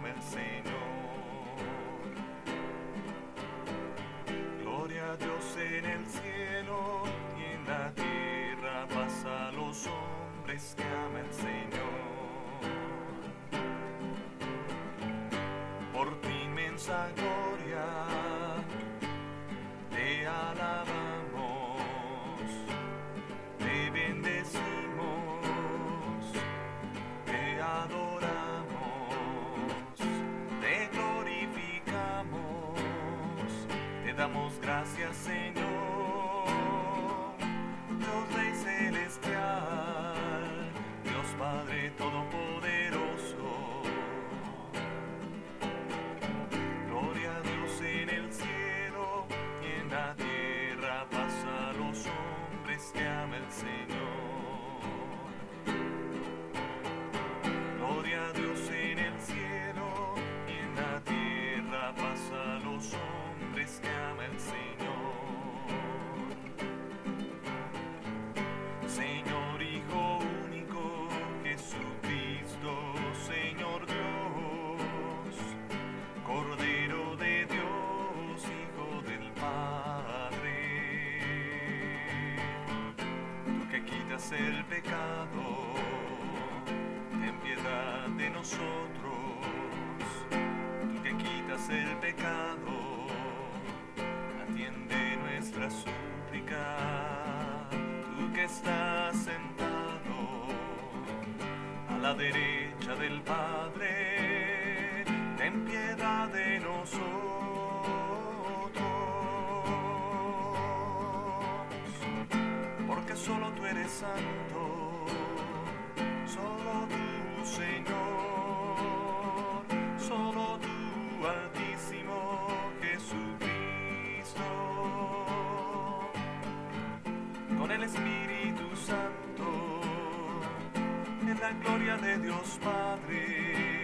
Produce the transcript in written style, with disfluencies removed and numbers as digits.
exclama el Señor. Gloria a Dios en el cielo y en la tierra paz a los hombres que ama el Señor. Por tu inmensa gloria te alabamos, te bendecimos, te adoramos, te glorificamos, te damos gracias, Señor, Dios Rey celestial, Dios Padre todopoderoso. Gloria a Dios en el cielo y en la tierra paz a los hombres que ama el Señor. Gloria a Dios en el cielo y en la tierra paz a los hombres que ama el Señor. Señor Hijo único, Jesucristo, Señor Dios, Cordero de Dios, Hijo del Padre, tú que quitas el pecado, ten piedad de nosotros. Tú que quitas el pecado, atiende nuestra súplica. Tú que estás sentado a la derecha del Padre, ten piedad de nosotros. Porque solo tú eres santo, solo tú, Señor, solo tú, Altísimo Jesucristo, con el Espíritu Santo, en la gloria de Dios Padre.